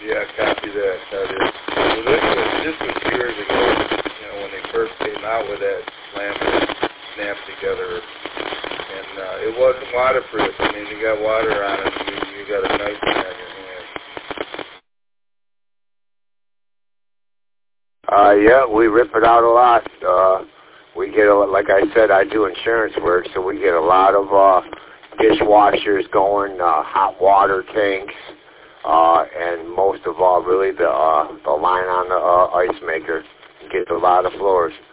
Yeah, copy that. That is. Well, this was years ago, you know, when they first came out with that laminate snap together, and it wasn't waterproof. I mean, you got water on it, and you got a nightmare on your hands. Yeah, we rip it out a lot. We get, like I said, I do insurance work, so we get a lot of dishwashers going, hot water tanks, and most of all, really, the line on the ice maker gets a lot of floors.